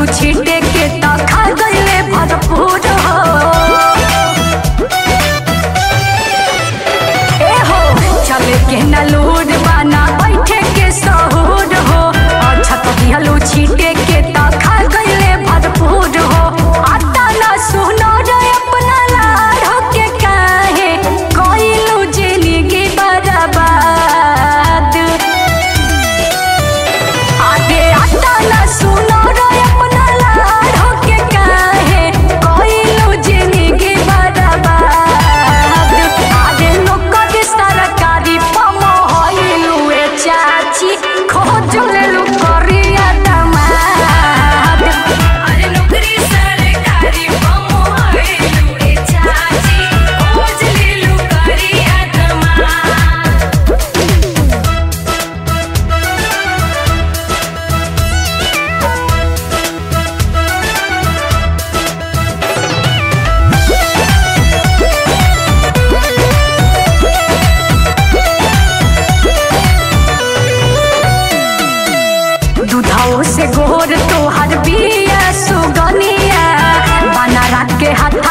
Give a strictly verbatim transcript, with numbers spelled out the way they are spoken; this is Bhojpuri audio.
दिहलू छीटे के त खा गईले भरपूर हो। ए हो चले के न लूर बाना बैठे के सहूर हो। अच्छा तो दिहलू छीटे के त खा गईले भरपूर हो। आता न सुनो रे अपना लाड़ के काहे कोइलू जिंदगी बर्बाद। आगे आता न सुनो रे अपना लाड़ के काहे कोइलू जिंदगी बर्बाद। आगे नौकरी सरकारी पमोइलू ए चाची खोज लेलू करिया दमाद। अरे नौकरी सरकारी पमोइलू ए चाची खोज लेलू करिया दमाद। दूधाओ से गोर तोहर बिया सुगनिया बना रात के हाथ